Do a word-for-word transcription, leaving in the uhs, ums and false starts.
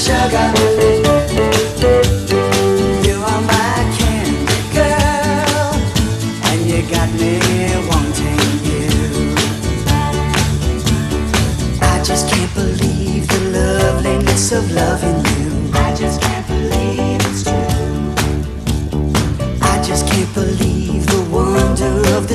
sugar. You are my candy girl, and you got me wanting you. I just can't believe the loveliness of loving you.